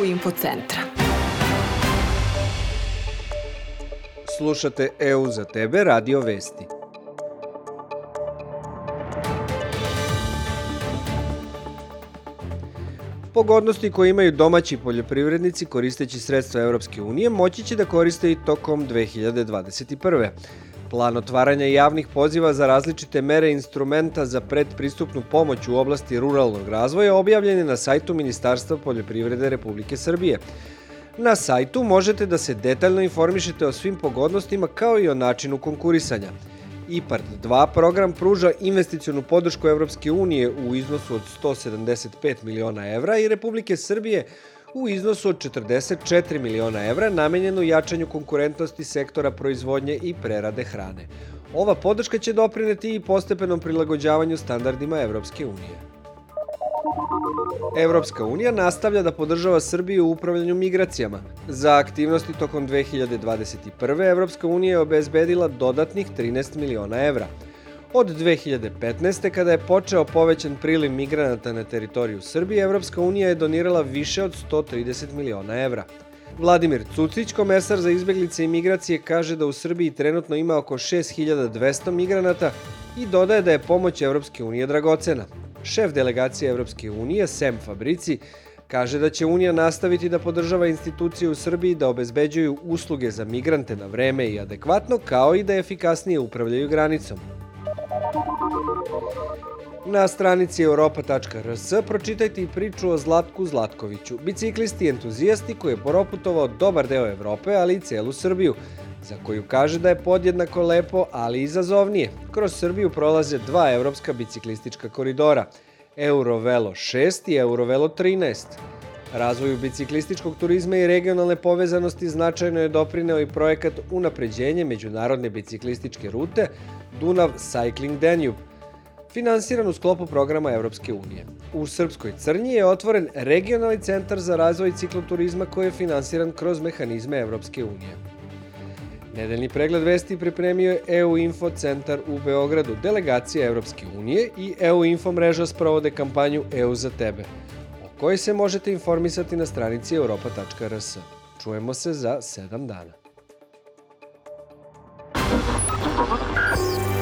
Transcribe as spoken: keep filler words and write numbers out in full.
Info centra. Slušate E U za tebe, Radio Vesti. Pogodnosti koje imaju domaći poljoprivrednici koristeći sredstva Evropske unije moći će da koriste i tokom dve hiljade dvadeset prve. Plan otvaranja javnih poziva za različite mere instrumenta za predpristupnu pomoć u oblasti ruralnog razvoja objavljen je na sajtu Ministarstva poljoprivrede Republike Srbije. Na sajtu možete da se detaljno informišete o svim pogodnostima kao i o načinu konkurisanja. IPARD dva program pruža investicionu podršku Evropske unije u iznosu od sto sedamdeset pet miliona evra i Republike Srbije u iznosu od četrdeset četiri miliona evra namenjenu jačanju konkurentnosti sektora proizvodnje i prerade hrane. Ova podrška će doprineti i postepenom prilagođavanju standardima Evropske unije. Evropska unija nastavlja da podržava Srbiju u upravljanju migracijama. Za aktivnosti tokom dve hiljade dvadeset prve. Evropska unija je obezbedila dodatnih trinaest miliona evra. Od dve hiljade petnaeste. kada je počeo povećan priliv migranata na teritoriju Srbije, Evropska unija je donirala više od sto trideset miliona evra. Vladimir Cucić, komesar za izbeglice i migracije, kaže da u Srbiji trenutno ima oko šest hiljada dvesta migranata i dodaje da je pomoć Evropske unije dragocena. Šef delegacije Evropske unije, Sem Fabrici, kaže da će Unija nastaviti da podržava institucije u Srbiji da obezbeđuju usluge za migrante na vreme i adekvatno, kao i da efikasnije upravljaju granicom. Na stranici europa tačka r s pročitajte i priču o Zlatku Zlatkoviću, biciklisti i entuzijasti koji je proputovao dobar deo Evrope, ali i celu Srbiju, za koju kaže da je podjednako lepo, ali i izazovnije. Kroz Srbiju prolaze dva evropska biciklistička koridora, Eurovelo šest i Eurovelo trinaest. Razvoju biciklističkog turizma i regionalne povezanosti značajno je doprineo i projekat unapređenje međunarodne biciklističke rute Dunav Cycling Danube, finansiran u sklopu programa Evropske unije. U Srpskoj Crnji je otvoren regionalni centar za razvoj cikloturizma koji je finansiran kroz mehanizme Evropske unije. Nedeljni pregled vesti pripremio je E U Info centar u Beogradu, delegacija Evropske unije i E U Info mreža sprovode kampanju E U za tebe, o kojoj se možete informisati na stranici europa tačka r s. Čujemo se za sedam dana.